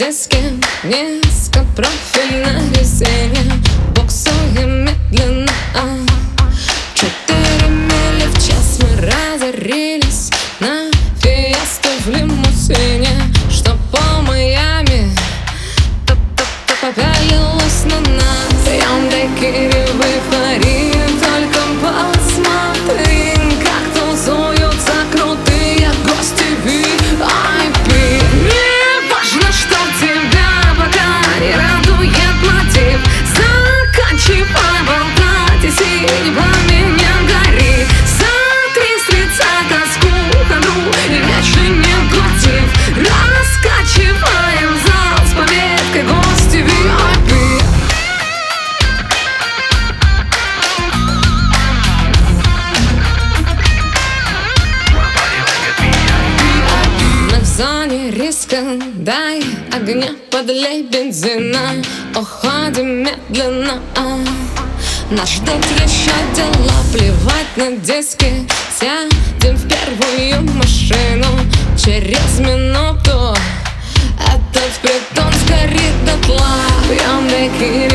диске низкопрофильное весеннее, буксуем медленно. 4 мили в час мы разорились на фиесту в лимузине, что по Майами попялилась на нас. Пьем дайкири в эйфории, только посмотри, как тусуются крутые гости VIP. Не важно, что тебя пока не радует мотив, заканчивай болтать и сидь по меня гори. Сотри с лица тоску, хандру и вечный негатив. Раскачиваем зал с пометкой гости VIP. Мы в зоне риска, дай огня, подлей бензина, уходим медленно. Нас ждут еще дела, плевать на диски, сядем в первую машину. Через минуту этот притон сгорит дотла. Пьем дайкири